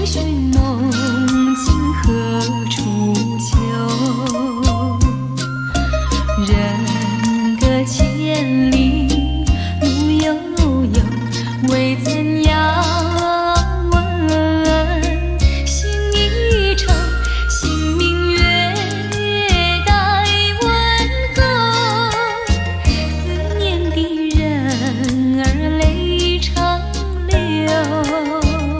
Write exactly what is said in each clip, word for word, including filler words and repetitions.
寻梦境何处求？人隔千里路悠悠，未曾遥问心一程，心明月待问候。思念的人儿泪长流。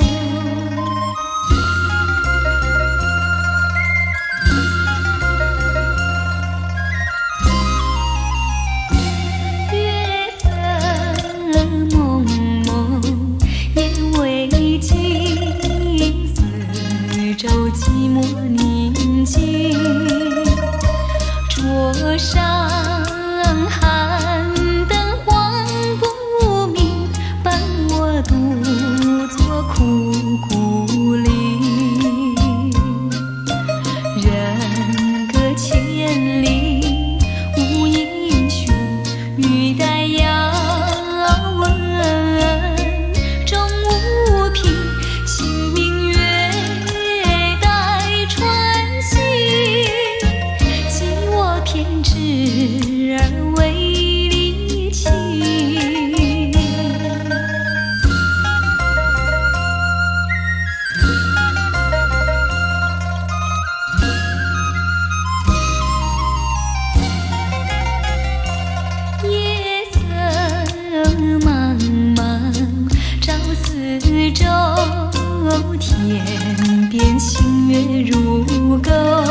周寂寞宁静，桌上寒灯晃不明，伴我独坐枯骨里。人隔千里无音讯，欲待遥问终无凭。心明月偏执而为离情，夜色茫茫照四周，天边星月如钩。